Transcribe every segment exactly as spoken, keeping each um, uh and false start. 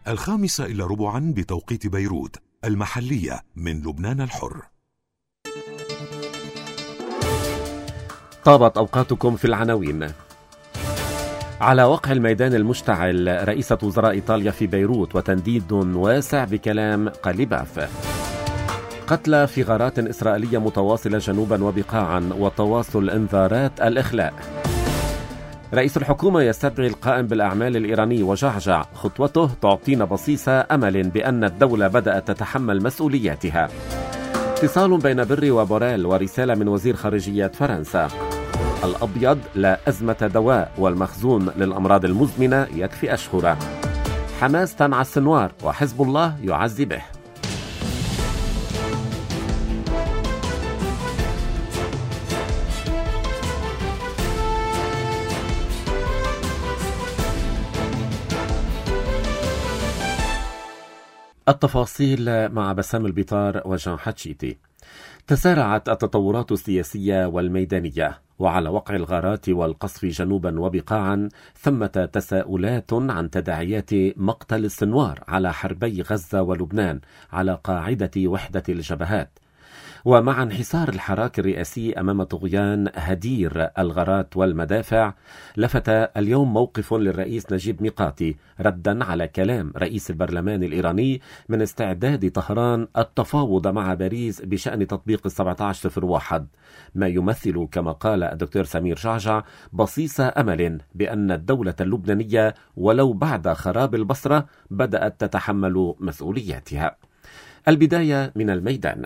الخامسة إلى ربعا بتوقيت بيروت المحلية من لبنان الحر. طابت أوقاتكم في العناوين. على وقع الميدان المشتعل رئيسة وزراء إيطاليا في بيروت وتنديد واسع بكلام قليباف. قتلى في غارات إسرائيلية متواصلة جنوبا وبقاعا وتواصل إنذارات الإخلاء. رئيس الحكومة يستدعي القائم بالأعمال الإيراني وجعجع، خطوته تعطينا بصيصة أمل بأن الدولة بدأت تتحمل مسؤولياتها. اتصال بين بري وبوريل ورسالة من وزير خارجية فرنسا. الأبيض لا أزمة دواء والمخزون للأمراض المزمنة يكفي أشهر. حماس تنعى السنوار وحزب الله يعزي به. التفاصيل مع بسام البيطار وجان حتشيتي. تسارعت التطورات السياسية والميدانية، وعلى وقع الغارات والقصف جنوبا وبقاعا ثمة تساؤلات عن تداعيات مقتل السنوار على حربي غزة ولبنان على قاعدة وحدة الجبهات. ومع انحسار الحراك الرئاسي أمام طغيان هدير الغارات والمدافع، لفت اليوم موقف للرئيس نجيب ميقاتي ردا على كلام رئيس البرلمان الإيراني من استعداد طهران التفاوض مع باريس بشأن تطبيق السبعة عشر صفر واحد، ما يمثل كما قال الدكتور سمير جعجع بصيص أمل بأن الدولة اللبنانية ولو بعد خراب البصرة بدأت تتحمل مسؤولياتها. البداية من الميدان.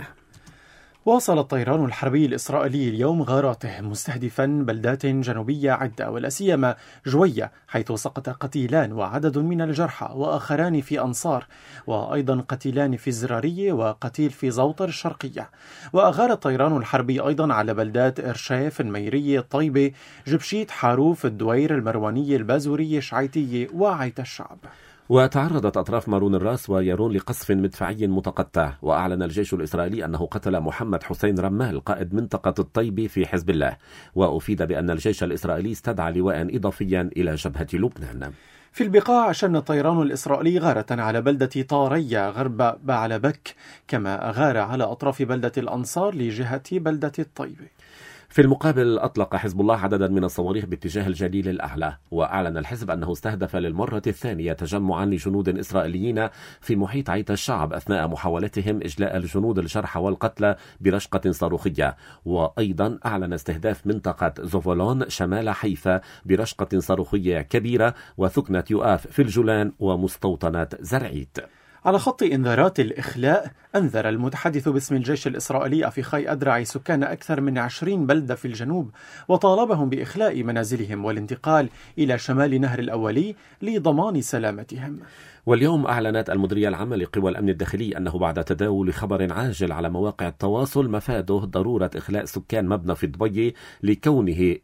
واصل الطيران الحربي الإسرائيلي اليوم غاراته مستهدفا بلدات جنوبية عدة، ولا سيما جوية حيث سقط قتيلان وعدد من الجرحى وآخران في أنصار، وأيضا قتيلان في الزرارية وقتيل في زوطر الشرقية. وأغار الطيران الحربي أيضا على بلدات إرشاف، الميرية، طيبة، جبشيت، حاروف، الدوير، المروانية، البازورية، شعيتية وعيت الشعب. وتعرضت أطراف مارون الراس ويرون لقصف مدفعي متقطع، وأعلن الجيش الإسرائيلي أنه قتل محمد حسين رمال قائد منطقة الطيب في حزب الله. وأفيد بأن الجيش الإسرائيلي استدعى لواء إضافيا إلى جبهة لبنان. في البقاع شن الطيران الإسرائيلي غارة على بلدة طارية غرب بعلبك، كما أغار على أطراف بلدة الأنصار لجهة بلدة الطيبة. في المقابل أطلق حزب الله عددا من الصواريخ باتجاه الجليل الأعلى، وأعلن الحزب أنه استهدف للمرة الثانية تجمعا لجنود إسرائيليين في محيط عيت الشعب أثناء محاولتهم إجلاء الجنود الجرحى والقتلى برشقة صاروخية. وأيضا أعلن استهداف منطقة زوفولون شمال حيفا برشقة صاروخية كبيرة، وثكنة يؤاف في الجولان، ومستوطنة زرعيت. على خط إنذارات الإخلاء، أنذر المتحدث باسم الجيش الإسرائيلي أفيخاي أدرعي سكان أكثر من عشرين بلدة في الجنوب، وطالبهم بإخلاء منازلهم والانتقال إلى شمال نهر الأولي لضمان سلامتهم. واليوم أعلنت المديرية العامة لقوى الأمن الداخلي أنه بعد تداول خبر عاجل على مواقع التواصل مفاده ضرورة إخلاء سكان مبنى في دبي لكونه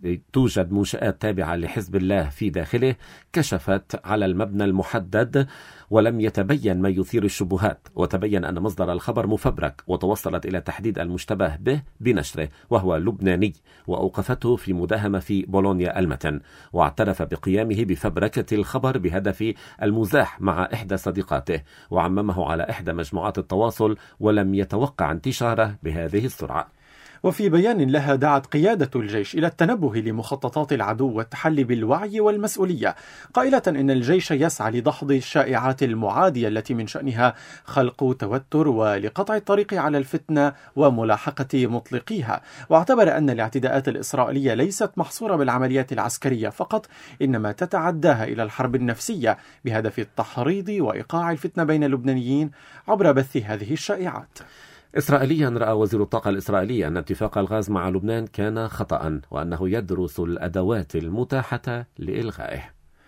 توجد منشآت تابعة لحزب الله في داخله، كشفت على المبنى المحدد ولم يتبين ما يثير الشبهات، وتبين أن مصدر الخبر مفبرك، وتوصلت إلى تحديد المشتبه به بنشره وهو لبناني، وأوقفته في مداهمة في بولونيا المتن، واعترف بقيامه بفبركة الخبر بهدف المزاح مع إحدى صديقاته، وعممه على إحدى مجموعات التواصل ولم يتوقع انتشاره بهذه السرعة. وفي بيان لها دعت قيادة الجيش إلى التنبه لمخططات العدو والتحلي بالوعي والمسؤولية، قائلة إن الجيش يسعى لدحض الشائعات المعادية التي من شأنها خلق توتر ولقطع الطريق على الفتنة وملاحقة مطلقيها. واعتبر أن الاعتداءات الإسرائيلية ليست محصورة بالعمليات العسكرية فقط، إنما تتعداها إلى الحرب النفسية بهدف التحريض وإيقاع الفتنة بين اللبنانيين عبر بث هذه الشائعات. إسرائيليا رأى وزير الطاقة الإسرائيلي أن اتفاق الغاز مع لبنان كان خطأ، وأنه يدرس الأدوات المتاحة لإلغائه.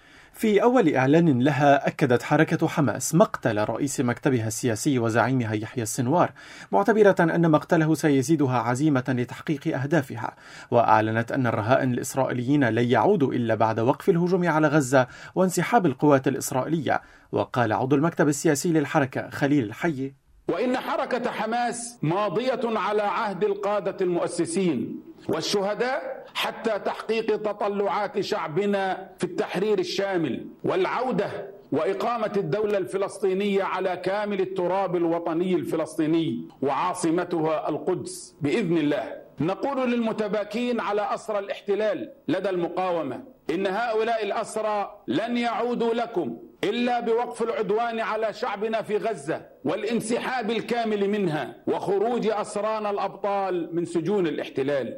في أول إعلان لها أكدت حركة حماس مقتل رئيس مكتبها السياسي وزعيمها يحيى السنوار، معتبرة أن مقتله سيزيدها عزيمة لتحقيق أهدافها. وأعلنت أن الرهائن الإسرائيليين لن يعودوا إلا بعد وقف الهجوم على غزة وانسحاب القوات الإسرائيلية. وقال عضو المكتب السياسي للحركة خليل الحي: وإن حركة حماس ماضية على عهد القادة المؤسسين والشهداء حتى تحقيق تطلعات شعبنا في التحرير الشامل والعودة وإقامة الدولة الفلسطينية على كامل التراب الوطني الفلسطيني وعاصمتها القدس بإذن الله. نقول للمتباكين على أسرى الاحتلال لدى المقاومة إن هؤلاء الأسرى لن يعودوا لكم إلا بوقف العدوان على شعبنا في غزة والانسحاب الكامل منها وخروج أسرانا الأبطال من سجون الاحتلال.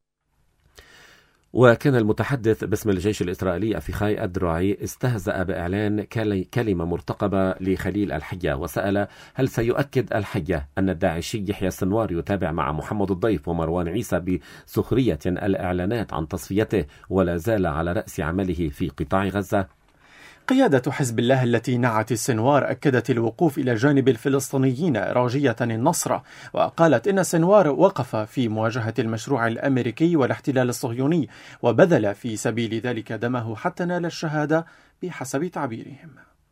وكان المتحدث باسم الجيش الإسرائيلي أفيخاي أدرعي استهزأ بإعلان كلمة مرتقبة لخليل الحية، وسأل هل سيؤكد الحية أن الداعشي يحيى السنوار يتابع مع محمد الضيف ومروان عيسى بسخرية الإعلانات عن تصفيته ولا زال على رأس عمله في قطاع غزة؟ قيادة حزب الله التي نعت السنوار أكدت الوقوف إلى جانب الفلسطينيين راجية النصر، وقالت إن السنوار وقف في مواجهة المشروع الأمريكي والاحتلال الصهيوني وبذل في سبيل ذلك دمه حتى نال الشهادة بحسب تعبيرهم.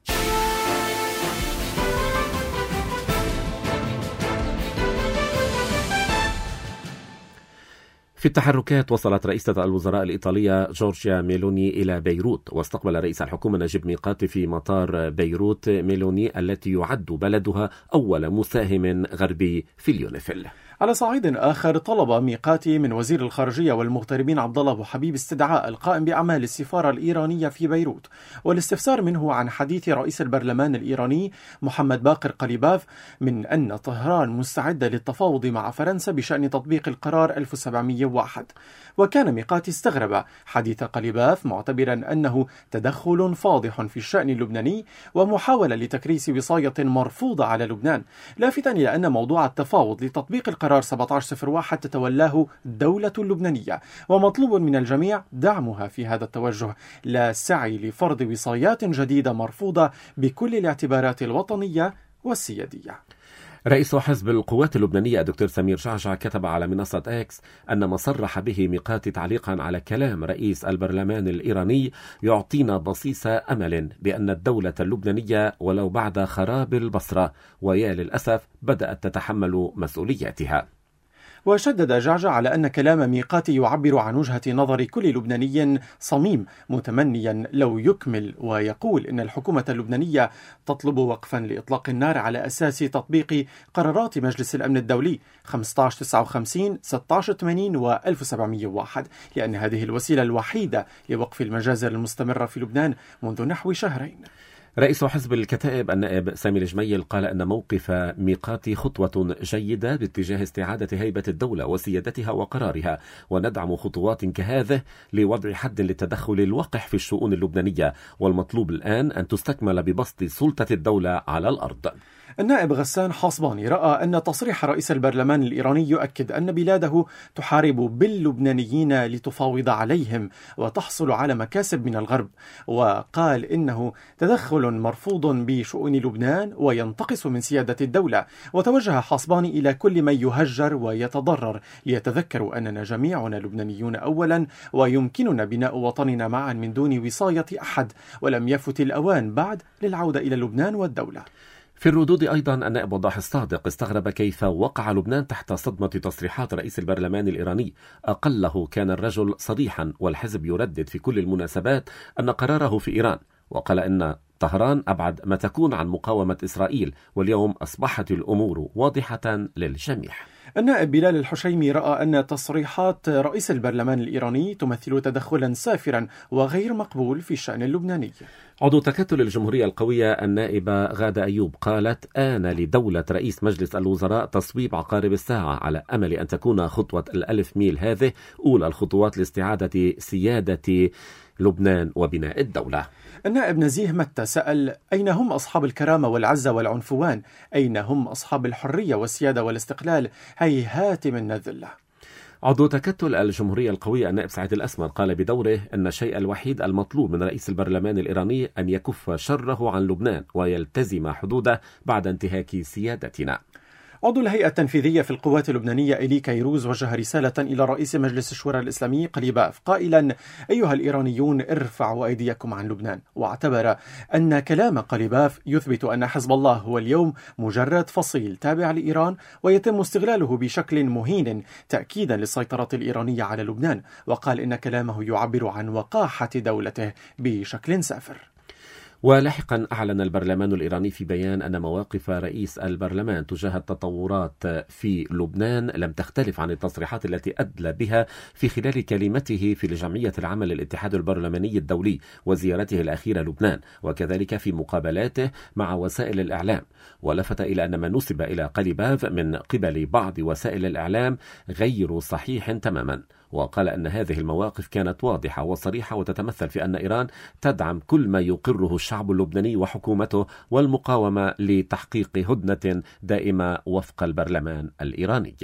في التحركات، وصلت رئيسة الوزراء الإيطالية جورجيا ميلوني إلى بيروت، واستقبل رئيس الحكومة نجيب ميقاتي في مطار بيروت ميلوني التي يعد بلدها أول مساهم غربي في اليونيفيل. على صعيد آخر، طلب ميقاتي من وزير الخارجية والمغتربين عبد الله أبو حبيب استدعاء القائم بأعمال السفارة الإيرانية في بيروت والاستفسار منه عن حديث رئيس البرلمان الإيراني محمد باقر قليباف من أن طهران مستعدة للتفاوض مع فرنسا بشأن تطبيق القرار ألف وسبعمئة وواحد. وكان ميقاتي استغرب حديث قليباف معتبرا أنه تدخل فاضح في الشأن اللبناني ومحاولة لتكريس وصاية مرفوضة على لبنان، لافتا إلى أن موضوع التفاوض لتطبيق القرار سبعة عشر صفر واحد تتولاه الدولة اللبنانية، ومطلوب من الجميع دعمها في هذا التوجه، لا سعي لفرض وصايات جديدة مرفوضة بكل الاعتبارات الوطنية والسيادية. رئيس حزب القوات اللبنانية الدكتور سمير جعجع كتب على منصة إكس أن ما صرح به ميقاتي تعليقا على كلام رئيس البرلمان الإيراني يعطينا بصيص أمل بأن الدولة اللبنانية ولو بعد خراب البصرة ويا للأسف بدأت تتحمل مسؤولياتها. وشدد جعجع على أن كلام ميقاتي يعبر عن وجهة نظر كل لبناني صميم، متمنيا لو يكمل ويقول إن الحكومة اللبنانية تطلب وقفا لإطلاق النار على أساس تطبيق قرارات مجلس الأمن الدولي خمسة عشر تسعة وخمسين ستة عشر ثمانين و ألف وسبعمئة وواحد، لأن هذه الوسيلة الوحيدة لوقف المجازر المستمرة في لبنان منذ نحو شهرين. رئيس حزب الكتائب النائب سامي الجميل قال أن موقف ميقاتي خطوة جيدة باتجاه استعادة هيبة الدولة وسيادتها وقرارها، وندعم خطوات كهذه لوضع حد للتدخل الوقح في الشؤون اللبنانية، والمطلوب الآن أن تستكمل ببسط سلطة الدولة على الأرض. النائب غسان حصباني رأى أن تصريح رئيس البرلمان الإيراني يؤكد أن بلاده تحارب باللبنانيين لتفاوض عليهم وتحصل على مكاسب من الغرب، وقال إنه تدخل مرفوض بشؤون لبنان وينتقص من سيادة الدولة. وتوجه حصباني إلى كل من يهجر ويتضرر ليتذكروا أننا جميعنا لبنانيون أولا، ويمكننا بناء وطننا معا من دون وصاية أحد، ولم يفت الأوان بعد للعودة إلى لبنان والدولة. في الردود أيضا، النائب وضاح الصادق استغرب كيف وقع لبنان تحت صدمة تصريحات رئيس البرلمان الإيراني. أقله كان الرجل صريحا، والحزب يردد في كل المناسبات أن قراره في إيران، وقال إن طهران أبعد ما تكون عن مقاومة إسرائيل، واليوم أصبحت الأمور واضحة للجميع. النائب بلال الحشيمي رأى أن تصريحات رئيس البرلمان الإيراني تمثل تدخلا سافرا وغير مقبول في الشأن اللبناني. عضو تكتل الجمهورية القوية النائبة غادة أيوب قالت: آن لدولة رئيس مجلس الوزراء تصويب عقارب الساعة على أمل أن تكون خطوة الألف ميل هذه أولى الخطوات لاستعادة سيادة لبنان وبناء الدولة. النائب نزيه متى سأل: أين هم أصحاب الكرامة والعزة والعنفوان؟ أين هم أصحاب الحرية والسيادة والاستقلال؟ هيهات من الذلة. عضو تكتل الجمهورية القوية النائب سعيد الأسمر قال بدوره أن الشيء الوحيد المطلوب من رئيس البرلمان الإيراني أن يكف شره عن لبنان ويلتزم حدوده بعد انتهاك سيادتنا. عضو الهيئة التنفيذية في القوات اللبنانية إلي كيروز وجه رسالة إلى رئيس مجلس الشورى الإسلامي قليباف قائلا: أيها الإيرانيون ارفعوا أيديكم عن لبنان. واعتبر أن كلام قليباف يثبت أن حزب الله هو اليوم مجرد فصيل تابع لإيران ويتم استغلاله بشكل مهين تأكيدا للسيطرة الإيرانية على لبنان، وقال إن كلامه يعبر عن وقاحة دولته بشكل سافر. ولاحقا أعلن البرلمان الإيراني في بيان أن مواقف رئيس البرلمان تجاه التطورات في لبنان لم تختلف عن التصريحات التي أدلى بها في خلال كلمته في جمعية العمل للاتحاد البرلماني الدولي وزيارته الأخيرة لبنان، وكذلك في مقابلاته مع وسائل الإعلام. ولفت إلى أن ما نسب إلى قليباف من قبل بعض وسائل الإعلام غير صحيح تماما، وقال أن هذه المواقف كانت واضحة وصريحة وتتمثل في أن إيران تدعم كل ما يقره الشعب اللبناني وحكومته والمقاومة لتحقيق هدنة دائمة وفق البرلمان الإيراني.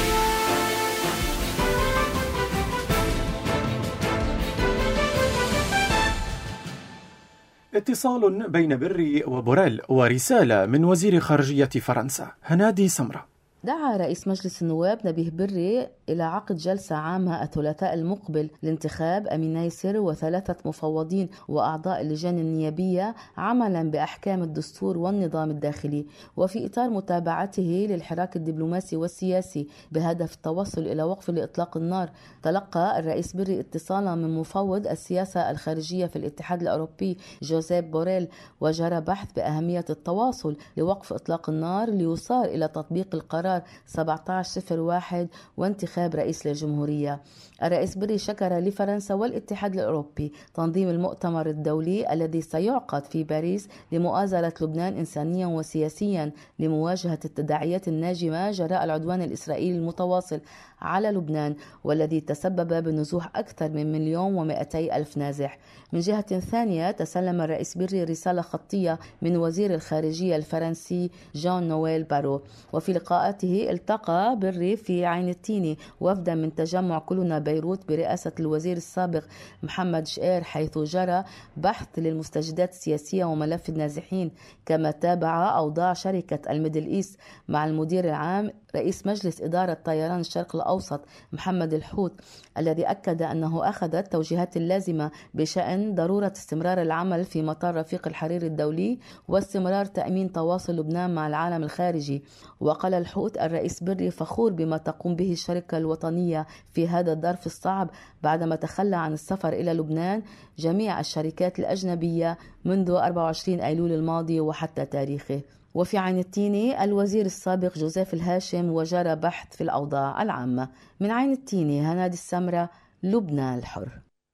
اتصال بين بري وبوريل ورسالة من وزير خارجية فرنسا هنادي سمرة. دعا رئيس مجلس النواب نبيه بري إلى عقد جلسة عامة الثلاثاء المقبل لانتخاب أمين نايسر وثلاثة مفوضين وأعضاء اللجان النيابية عملا بأحكام الدستور والنظام الداخلي، وفي إطار متابعته للحراك الدبلوماسي والسياسي بهدف التوصل إلى وقف لإطلاق النار. تلقى الرئيس بري اتصالا من مفوض السياسة الخارجية في الاتحاد الأوروبي جوزيف بوريل، وجرى بحث بأهمية التواصل لوقف إطلاق النار ليصار إلى تطبيق القرار سبعة عشر صفر واحد وانتخاب رئيس للجمهورية. الرئيس بري شكر لفرنسا والاتحاد الأوروبي تنظيم المؤتمر الدولي الذي سيعقد في باريس لمؤازرة لبنان إنسانيا وسياسيا لمواجهة التداعيات الناجمة جراء العدوان الإسرائيلي المتواصل على لبنان، والذي تسبب بنزوح أكثر من مليون ومئتي ألف نازح. من جهة ثانية تسلم الرئيس بري رسالة خطية من وزير الخارجية الفرنسي جان نويل بارو. وفي لقاءاته التقى بري في عين التيني وفدا من تجمع كلنا بيروت برئاسة الوزير السابق محمد شقير، حيث جرى بحث للمستجدات السياسية وملف النازحين، كما تابع أوضاع شركة الميدل إيست مع المدير العام رئيس مجلس إدارة طيران الشرق الأوسط محمد الحوت، الذي أكد أنه أخذ التوجيهات اللازمة بشأن ضرورة استمرار العمل في مطار رفيق الحريري الدولي واستمرار تأمين تواصل لبنان مع العالم الخارجي. وقال الحوت الرئيس بري فخور بما تقوم به الشركة الوطنية في هذا الظرف الصعب بعدما تخلى عن السفر إلى لبنان جميع الشركات الأجنبية منذ أربعة وعشرين أيلول الماضي وحتى تاريخه. وفي عين التيني الوزير السابق جوزيف الهاشم وجرى بحث في الأوضاع العامة. من عين التيني هنادي السمرة، لبنان الحر.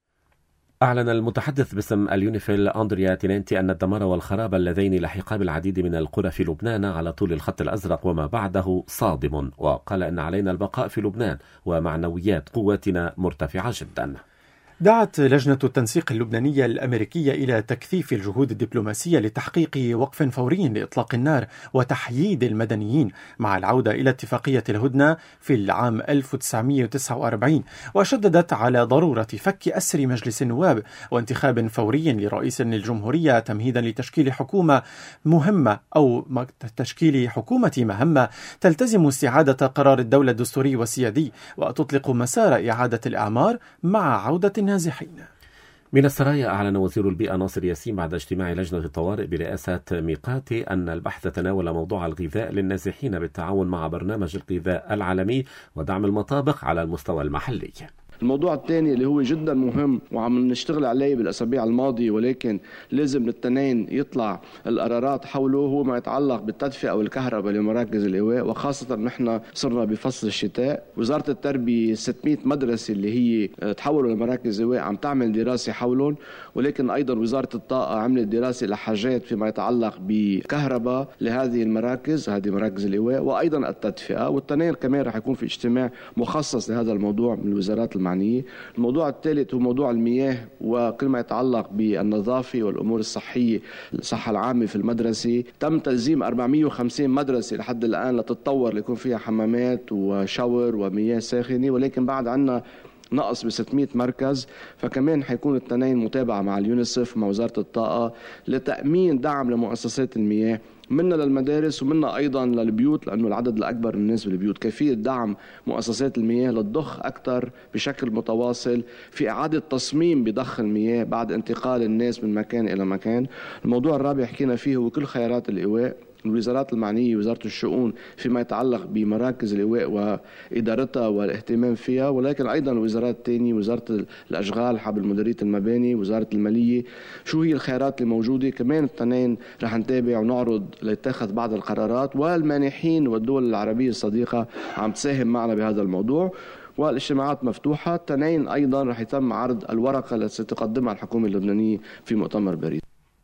أعلن المتحدث باسم اليونيفيل أندريا تينينتي أن الدمار والخراب اللذين لحقا بالعديد من القرى في لبنان على طول الخط الأزرق وما بعده صادم، وقال أن علينا البقاء في لبنان ومعنويات قواتنا مرتفعة جدا. دعت لجنة التنسيق اللبنانية الأمريكية إلى تكثيف الجهود الدبلوماسية لتحقيق وقف فوري لإطلاق النار وتحييد المدنيين مع العودة إلى اتفاقية الهدنة في العام ألف وتسعمئة وتسعة وأربعين، وشددت على ضرورة فك أسر مجلس النواب وانتخاب فوري لرئيس للجمهورية تمهيدا لتشكيل حكومة مهمة أو تشكيل حكومة مهمة تلتزم استعادة قرار الدولة الدستوري والسيادي وتطلق مسار إعادة الأعمار مع عودة النازحين. من السرايا أعلن وزير البيئة ناصر ياسين بعد اجتماع لجنة الطوارئ برئاسة ميقاتي أن البحث تناول موضوع الغذاء للنازحين بالتعاون مع برنامج الغذاء العالمي ودعم المطابخ على المستوى المحلي. الموضوع الثاني اللي هو جدا مهم وعم نشتغل عليه بالأسابيع الماضية، ولكن لازم للتنين يطلع القرارات حوله، هو ما يتعلق بالتدفئة والكهرباء لمراكز الإيواء، وخاصة نحن صرنا بفصل الشتاء. وزارة التربية ستمئة مدرسة اللي هي تحولوا لمراكز إيواء عم تعمل دراسة حولهم، ولكن أيضا وزارة الطاقة عملت دراسة لحاجات فيما يتعلق بكهرباء لهذه المراكز، هذه مراكز الإيواء، وأيضا التدفئة. والتنين كمان رح يكون في اجتماع مخصص لهذا الموضوع من الوزارات المعنية. الموضوع الثالث هو موضوع المياه وكل ما يتعلق بالنظافة والأمور الصحية، الصحة العامة في المدرسة. تم تلزيم أربعمئة وخمسين مدرسة لحد الآن لتتطور ليكون فيها حمامات وشاور ومياه ساخنة، ولكن بعد عنا نقص ب ستمئة مركز. فكمان حيكون التنين متابعة مع اليونيسف مع وزارة الطاقة لتأمين دعم لمؤسسات المياه منا للمدارس ومنا أيضا للبيوت، لأنه العدد الأكبر من الناس بالبيوت. كيفية دعم مؤسسات المياه للضخ أكثر بشكل متواصل، في إعادة تصميم بضخ المياه بعد انتقال الناس من مكان إلى مكان. الموضوع الرابع حكينا فيه هو كل خيارات الإيواء، الوزارات المعنية، وزارة الشؤون فيما يتعلق بمراكز الإيواء وإدارتها والاهتمام فيها، ولكن أيضا الوزارات الثانية، وزارة الأشغال حبل مديرية المباني، وزارة المالية، شو هي الخيارات اللي موجودة. كمان التنين رح نتابع ونعرض ليتخذ بعض القرارات، والمانحين والدول العربية الصديقة عم تساهم معنا بهذا الموضوع، والاجتماعات مفتوحة. التنين أيضا رح يتم عرض الورقة التي ستقدمها الحكومة اللبنانية في مؤتمر باريس.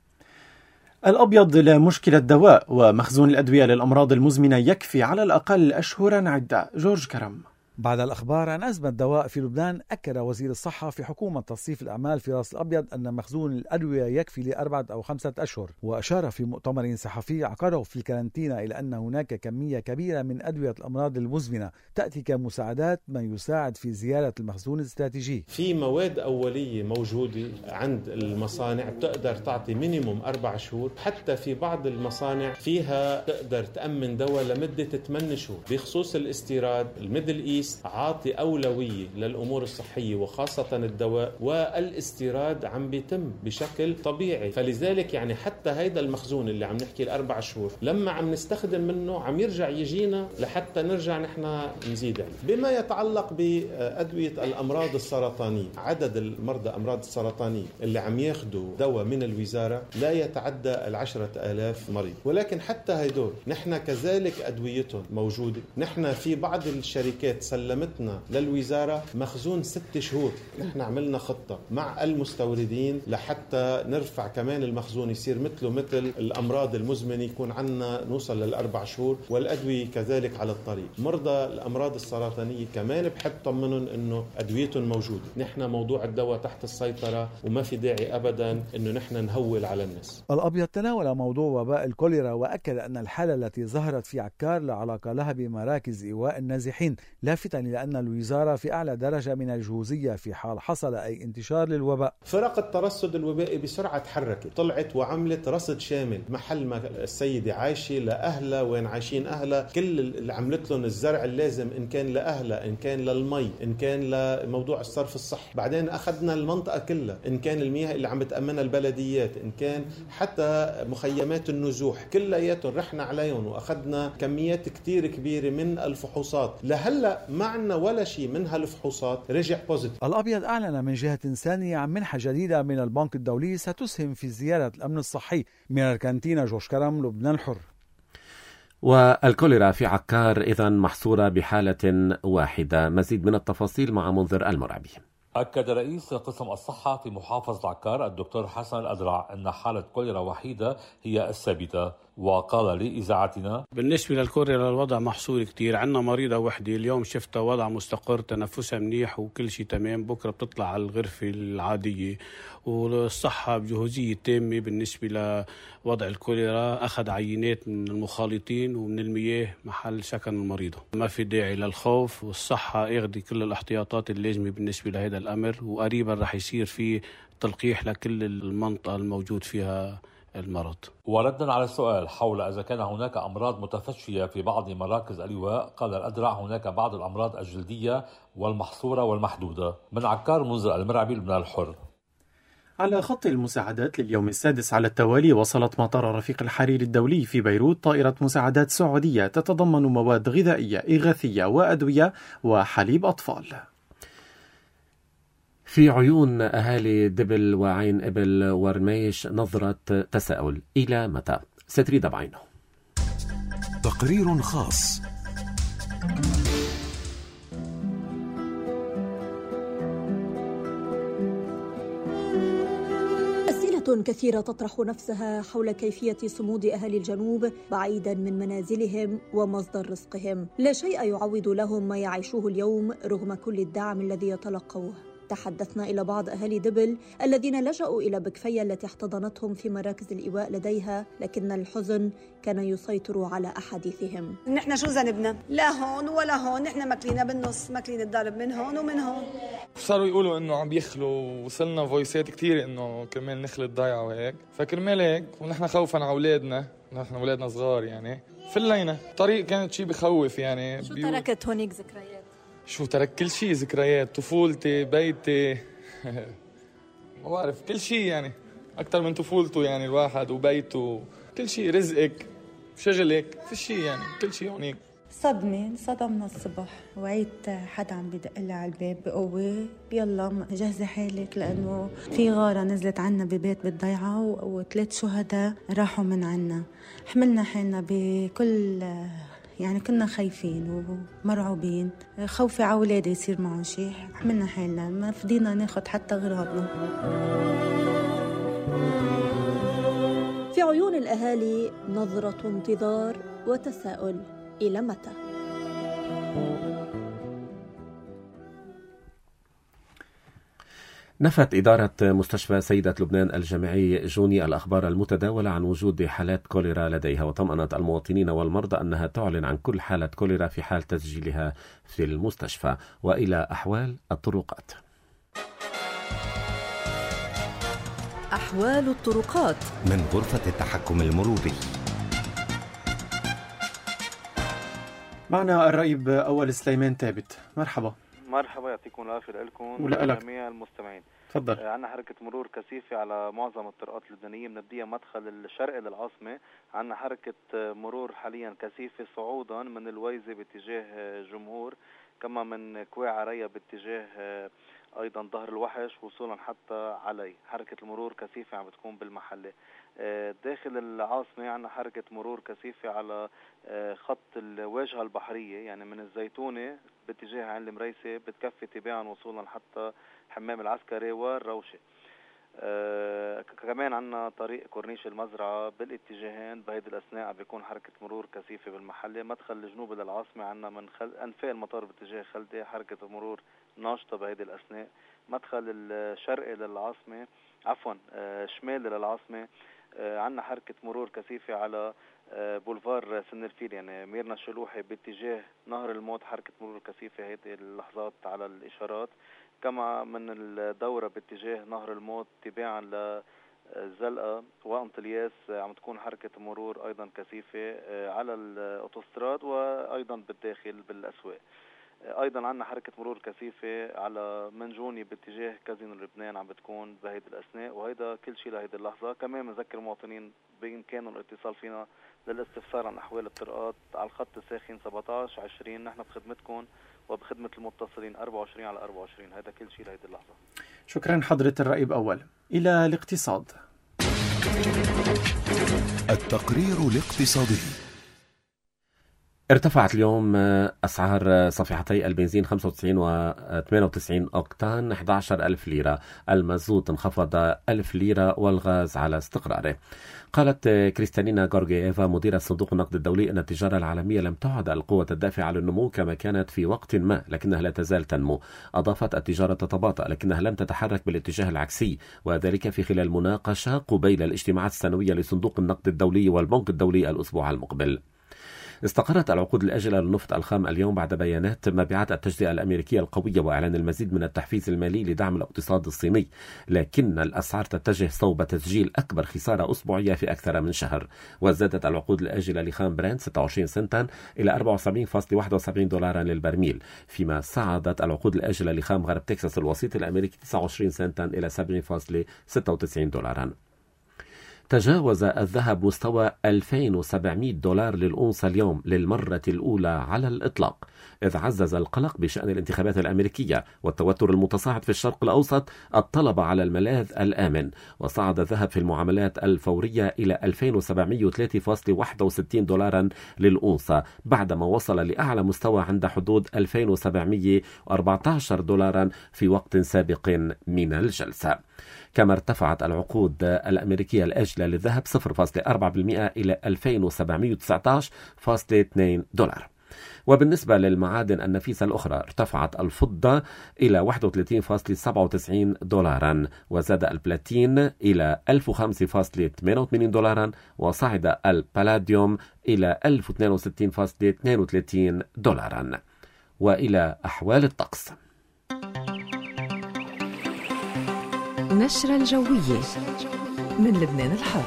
الأبيض لمشكلة دواء ومخزون الأدوية للأمراض المزمنة يكفي على الأقل أشهرا عدة. جورج كرم. بعد الأخبار عن أزمة دواء في لبنان، أكد وزير الصحة في حكومة تصنيف الأعمال في راس الأبيض أن مخزون الأدوية يكفي لأربعة أو خمسة أشهر. وأشار في مؤتمر صحفي عقده في الكارنتينا إلى أن هناك كمية كبيرة من أدوية الأمراض المزمنة تأتي كمساعدات، ما يساعد في زيادة المخزون الاستراتيجي. في مواد أولية موجودة عند المصانع بتقدر تعطي مينيموم أربع شهور، حتى في بعض المصانع فيها تقدر تأمن دواء لمدة ثمانية شهور. بخصوص الاستيراد، الميدل إيست عاطي أولوية للأمور الصحية وخاصة الدواء، والاستيراد عم بيتم بشكل طبيعي، فلذلك يعني حتى هيدا المخزون اللي عم نحكي الأربع شهور لما عم نستخدم منه عم يرجع يجينا لحتى نرجع نحن نزيد عليه. بما يتعلق بأدوية الأمراض السرطانية، عدد المرضى أمراض السرطانية اللي عم ياخدوا دواء من الوزارة لا يتعدى العشرة آلاف مريض، ولكن حتى هيدول نحن كذلك أدويتهم موجودة. نحن في بعض الشركات سلمتنا للوزارة مخزون ست شهور، نحن عملنا خطة مع المستوردين لحتى نرفع كمان المخزون يصير مثله مثل الأمراض المزمنة، يكون عنا نوصل للأربع شهور، والأدوية كذلك على الطريق. مرضى الأمراض السرطانية كمان بحب طمنهم إنه أدويتهم موجودة. نحن موضوع الدواء تحت السيطرة وما في داعي أبدا إنه نحن نهول على الناس. الأبيض تناول موضوع وباء الكوليرا، وأكد أن الحالة التي ظهرت في عكار لا علاقة لها بمراكز إيواء النازحين، لافتا لأن الوزارة في أعلى درجة من الجهوزية في حال حصل أي انتشار للوباء. فرق الترصد الوبائي بسرعة تحركت، طلعت وعملت رصد شامل محل ما السيدة عايشة لأهلها، وين عايشين أهلها، كل اللي عملت لهم الزرع اللازم إن كان لأهلها، إن كان للمي، إن كان لموضوع الصرف الصحي. بعدين أخذنا المنطقة كلها، إن كان المياه اللي عم بتأمنها البلديات، إن كان حتى مخيمات النزوح، كلياتهم رحنا عليهم وأخذنا كميات كتير كبيرة من الفحوصات. لهلأ معنا ولا شيء من هالفحوصات رجع بوزيتيف. الأبيض أعلن من جهة ثانية عن منحة جديدة من البنك الدولي ستسهم في زيادة الأمن الصحي. من الكارنتينا، جورج كرم، لبنان الحر. والكوليرا في عكار إذن محصورة بحالة واحدة. مزيد من التفاصيل مع منذر المرعبي. أكد رئيس قسم الصحة في محافظة عكار الدكتور حسن الأدرع أن حالة كوليرا وحيدة هي الثابتة، وقال لإذاعتنا: بالنسبة للكوليرا الوضع محصور كتير، عنا مريضة وحدة اليوم شفتها وضع مستقر، تنفسها منيح وكل شيء تمام، بكرة بتطلع على الغرفة العادية، والصحة بجهوزية تامة بالنسبة لوضع الكوليرا. أخذ عينات من المخالطين ومن المياه محل سكن المريضة، ما في داعي للخوف، والصحة اخذ كل الاحتياطات اللازمة بالنسبة لهذا الأمر، وقريبا رح يصير في تلقيح لكل المنطقة الموجود فيها المرض. وردا على السؤال حول إذا كان هناك أمراض متفشية في بعض مراكز الإيواء، قال الأدرع: هناك بعض الأمراض الجلدية والمحصورة والمحدودة. من عكار، منذر المرعبي، لبنان الحر. على خط المساعدات لليوم السادس على التوالي، وصلت مطار رفيق الحريري الدولي في بيروت طائرة مساعدات سعودية تتضمن مواد غذائية، إغاثية، وأدوية وحليب أطفال. في عيون أهالي دبل وعين إبل ورميش نظرة تساؤل: إلى متى؟ ستريد بعينه. تقرير خاص. أسئلة كثيرة تطرح نفسها حول كيفية صمود أهالي الجنوب بعيدا من منازلهم ومصدر رزقهم. لا شيء يعوض لهم ما يعيشوه اليوم رغم كل الدعم الذي يتلقوه. تحدثنا إلى بعض أهالي دبل الذين لجأوا إلى بكفية التي احتضنتهم في مراكز الإيواء لديها، لكن الحزن كان يسيطر على أحاديثهم. نحن شو ذنبنا؟ لا هون ولا هون، نحن ماكلين بالنص، ماكلين الضرب من هون ومن هون. صاروا يقولوا إنه عم بيخلوا، وصلنا فويسات كتير إنه كرمال نخلط ضيعة وهيك، فكرمال هيك ونحن خوفا على أولادنا، نحن أولادنا صغار يعني فلينا. طريق كانت شيء بخوف يعني. شو تركت هونيك ذكريات؟ شو ترك؟ كل شيء، ذكريات طفولتي، بيتي ما بعرف، كل شيء يعني أكتر من طفولته يعني الواحد وبيته، كل شيء، رزقك، شغلك في شيء يعني كل شيء هونيك. صدمة انصدمنا الصبح، وعيت حدا عم بدق لي على الباب بقوة، يلا جهزي حالك لأنه في غارة نزلت عنا ببيت بالضيعة وثلاث شهداء راحوا من عنا. حملنا حالنا بكل يعني كنا خايفين ومرعوبين، خوفي على أولادي يصير معهم شيء. حملنا حالنا ما فضينا ناخد حتى غرابنا. في عيون الأهالي نظرة انتظار وتساؤل، إلى متى؟ نفت إدارة مستشفى سيدة لبنان الجامعي جوني الأخبار المتداولة عن وجود حالات كوليرا لديها، وطمأنت المواطنين والمرضى أنها تعلن عن كل حالة كوليرا في حال تسجيلها في المستشفى. وإلى أحوال الطرقات. أحوال الطرقات من غرفة التحكم المروري. معنا الرئيب أول سليمان ثابت. مرحبا. مرحبا، يعطيكم العافية لكم ولجميع المستمعين. تفضل. عندنا حركة مرور كثيفة على معظم الطرقات اللبنانية. بنبدأ مدخل الشرقي للعاصمة، عندنا حركة مرور حاليا كثيفة صعودا من الويزة باتجاه جمهور، كما من كوي عريا باتجاه ايضا ظهر الوحش وصولا حتى علي. حركة المرور كثيفة عم بتكون بالمحلة. داخل العاصمة عندنا حركة مرور كثيفة على خط الواجهة البحرية، يعني من الزيتونة باتجاه عين المريسة بتكفي تباعا وصولا حتى حمام العسكري والروشة. آه كمان عنا طريق كورنيش المزرعة بالاتجاهين بهيدي الأثناء عم بيكون حركة مرور كثيفة بالمحلة. مدخل الجنوب للعاصمة عنا من خل... أنفاق المطار باتجاه خلدة حركة مرور ناشطة بهيدي الأثناء. مدخل الشرقي للعاصمة عفوا آه شمالي للعاصمة آه عنا حركة مرور كثيفة على آه بولفار سن الفيل، يعني ميرنا الشلوحي باتجاه نهر الموت حركة مرور كثيفة هيدي اللحظات على الإشارات. كما من الدورة باتجاه نهر الموت تباعا لزلقة وانطلياس عم تكون حركة مرور أيضا كثيفة على الأوتوستراد وأيضا بالداخل بالأسواق. أيضا عندنا حركة مرور كثيفة على منجوني باتجاه كازينو لبنان عم بتكون بهيدي الأثناء، وهيدا كل شيء لهيدي اللحظة. كمان بنذكر المواطنين بإمكانهم الاتصال فينا للاستفسار عن أحوال الطرقات على الخط الساخن سبعة عشر عشرين. نحن بخدمتكم وبخدمة المتصلين أربعة وعشرين على أربعة وعشرين. هذا كل شيء لهذه اللحظة. شكرا حضرة الرئيب أول. إلى الاقتصاد. التقرير الاقتصادي. ارتفعت اليوم أسعار صفيحتي البنزين خمسة وتسعين و ثمانية وتسعين أوكتان أحد عشر ألف ليرة، المازوت انخفض ألف ليرة والغاز على استقراره. قالت كريستالينا غورغييفا مديرة صندوق النقد الدولي أن التجارة العالمية لم تعد القوة الدافعة للنمو كما كانت في وقت ما، لكنها لا تزال تنمو. أضافت التجارة تتباطأ لكنها لم تتحرك بالاتجاه العكسي، وذلك في خلال مناقشة قبيل الاجتماعات السنوية لصندوق النقد الدولي والبنك الدولي الأسبوع المقبل. استقرت العقود الآجلة للنفط الخام اليوم بعد بيانات مبيعات التجزئة الأمريكية القوية وإعلان المزيد من التحفيز المالي لدعم الاقتصاد الصيني، لكن الأسعار تتجه صوب تسجيل أكبر خسارة أسبوعية في أكثر من شهر. وزادت العقود الآجلة لخام برنت ستة وعشرين سنتا إلى أربعة وسبعين فاصلة واحد وسبعين دولارا للبرميل، فيما صعدت العقود الآجلة لخام غرب تكساس الوسيط الأمريكي تسعة وعشرين سنتا إلى سبعين فاصلة ستة وتسعين دولارا. تجاوز الذهب مستوى ألفين وسبعمائة دولار للأونصة اليوم للمرة الأولى على الإطلاق، إذ عزز القلق بشأن الانتخابات الأمريكية والتوتر المتصاعد في الشرق الأوسط الطلب على الملاذ الآمن. وصعد الذهب في المعاملات الفورية إلى ألفين وسبعمائة وثلاثة فاصلة واحد وستين دولارا للأونصة بعدما وصل لأعلى مستوى عند حدود ألفين وسبعمائة وأربعة عشر دولارا في وقت سابق من الجلسة. كما ارتفعت العقود الأمريكية الآجلة للذهب صفر فاصلة أربعة بالمئة إلى ألفين وسبعمائة وتسعة عشر فاصلة اثنين دولار. وبالنسبة للمعادن النفيسة الأخرى ارتفعت الفضة إلى واحد وثلاثين فاصلة سبعة وتسعين دولارا، وزاد البلاتين إلى ألف وخمسة فاصلة ثمانية وثمانين دولارا، وصعد البالاديوم إلى ألف واثنين وستين فاصلة اثنين وثلاثين دولارا. وإلى أحوال الطقس. نشرة الجوية من لبنان الحر.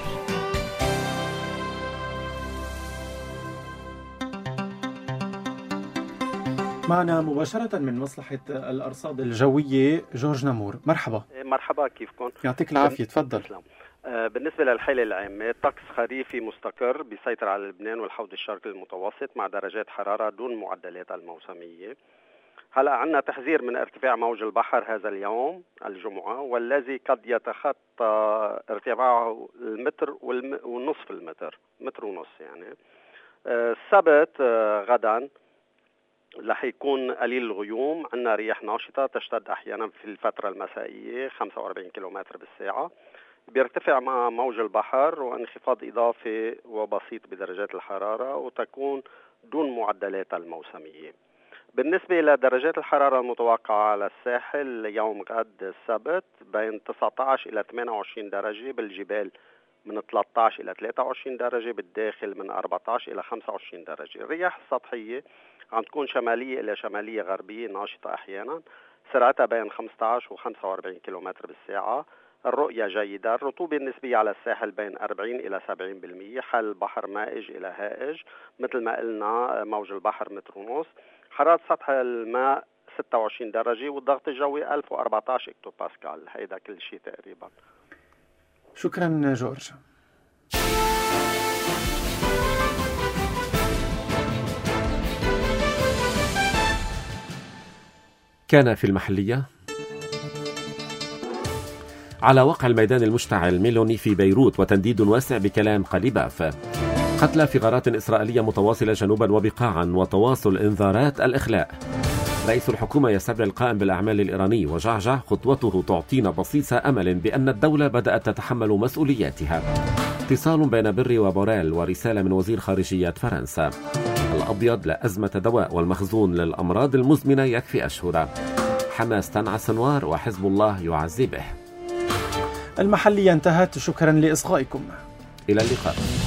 معنا مباشرة من مصلحة الأرصاد الجوية جورج نمور. مرحبا. مرحبا، كيفكم؟ يعطيك العافية، تفضل. بالنسبة للحالة العامة، طقس خريفي مستقر بيسيطر على لبنان والحوض الشرقي المتوسط مع درجات حرارة دون معدلات الموسمية. هلا عندنا تحذير من ارتفاع موج البحر هذا اليوم الجمعة، والذي قد يتخطى ارتفاعه المتر والنصف المتر، متر ونص يعني. السبت غدا رح يكون قليل الغيوم، عندنا رياح ناشطة تشتد أحيانا في الفترة المسائية خمسة وأربعين كيلومتر بالساعة. بيرتفع مع موج البحر وانخفاض إضافي وبسيط بدرجات الحرارة، وتكون دون معدلات الموسمية. بالنسبة إلى درجات الحرارة المتوقعة على الساحل يوم غد السبت بين تسعة عشر إلى ثمانية وعشرين درجة، بالجبال من ثلاثة عشر إلى ثلاثة وعشرين درجة، بالداخل من أربعة عشر إلى خمسة وعشرين درجة. الرياح السطحية عم تكون شمالية إلى شمالية غربية ناشطة أحيانا، سرعتها بين خمسة عشر و خمسة وأربعين كيلومتر بالساعة. الرؤية جيدة. الرطوبة النسبية على الساحل بين أربعين إلى سبعين بالمئة، حال البحر مائج إلى هائج، مثل ما قلنا موج البحر متر ونص. حرارة سطح الماء ستة وعشرين درجة، والضغط الجوي ألف وأربعة عشر اكتو باسكال. هيدا كل شيء تقريبا. شكرا جورج. كان في المحلية على وقع الميدان المشتعل ميلوني في بيروت وتنديد واسع بكلام قليباف. قتلى في غارات إسرائيلية متواصلة جنوبا وبقاعا وتواصل إنذارات الإخلاء. رئيس الحكومة يستدعي القائم بالأعمال الإيراني وجعجع خطوته تعطينا بصيص أمل بأن الدولة بدأت تتحمل مسؤولياتها. اتصال بين بري وبوريل ورسالة من وزير خارجية فرنسا. الأبيض لأزمة دواء والمخزون للأمراض المزمنة يكفي أشهر. حماس تنعى سنوار وحزب الله يعزي به. المحلية انتهت، شكرا لإصغائكم، إلى اللقاء.